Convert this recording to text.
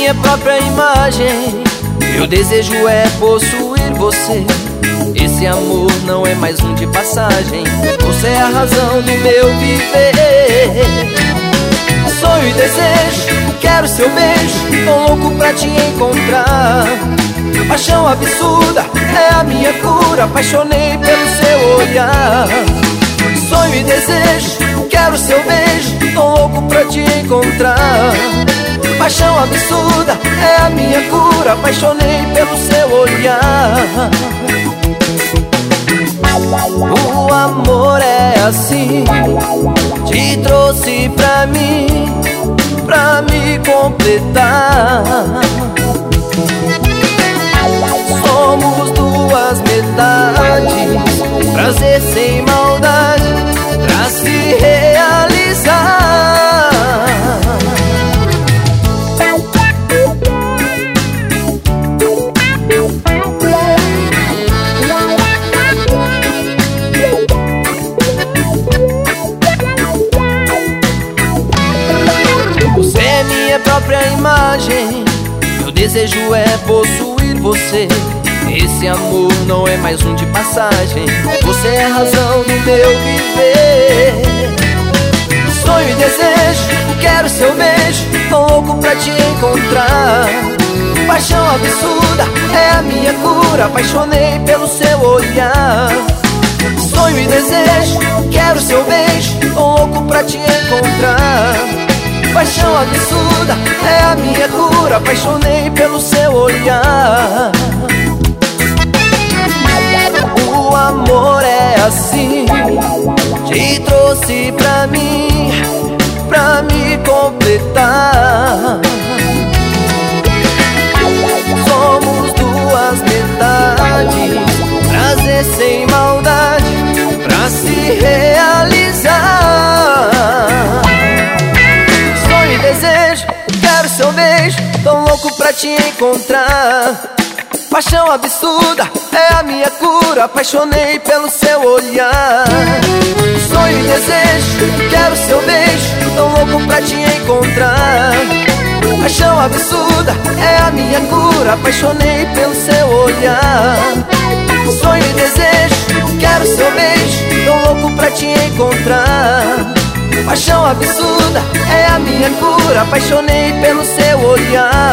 minha própria imagem. Meu desejo é possuir você. Esse amor não é mais um de passagem. Você é a razão do meu viver. Sonho e desejo, quero seu beijo. Tô louco pra te encontrar. Paixão absurda é a minha cura. Apaixonei pelo seu olhar. Sonho e desejo, quero seu beijo. Tô louco pra te encontrar. Paixão absurda é a minha cura. Apaixonei pelo seu olhar. O amor é assim, te trouxe pra mim, pra me completar. Somos duas metades, prazer sem maldade, pra se realizar. Você é minha própria imagem. Meu desejo é possuir você. Esse amor não é mais um de passagem. Você é a razão do meu viver. Sonho e desejo, quero seu beijo. Tô louco pra te encontrar. Paixão absurda é a minha cura. Apaixonei pelo seu olhar. Sonho e desejo, quero seu beijo. Tô louco pra te encontrar. Paixão absurda é a minha cura. Apaixonei pelo seu olhar. O amor é assim, te trouxe pra mim, pra me completar. Somos duas metades, prazer sem maldade, pra se realizar. Sonho e desejo, quero seu beijo. Tô louco pra te encontrar. Paixão absurda é a minha cura. Apaixonei pelo seu olhar. Sonho e desejo, quero seu beijo. Tô louco pra te encontrar. Paixão absurda é a minha cura. Apaixonei pelo seu olhar. Sonho e desejo, quero seu beijo. Tô louco pra te encontrar. Paixão absurda é a minha cura. Apaixonei pelo seu olhar.